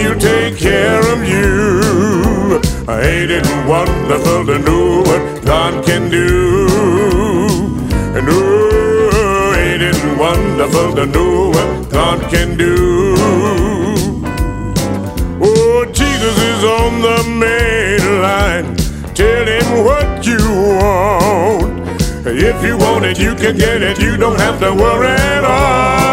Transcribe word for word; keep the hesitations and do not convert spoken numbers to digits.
He'll take care of you. Ain't it wonderful to know what God can do? And oh, ain't it wonderful to know what God can do? Oh, Jesus is on the main line. Tell him what you want. If you want it, you can get it. You don't have to worry at all.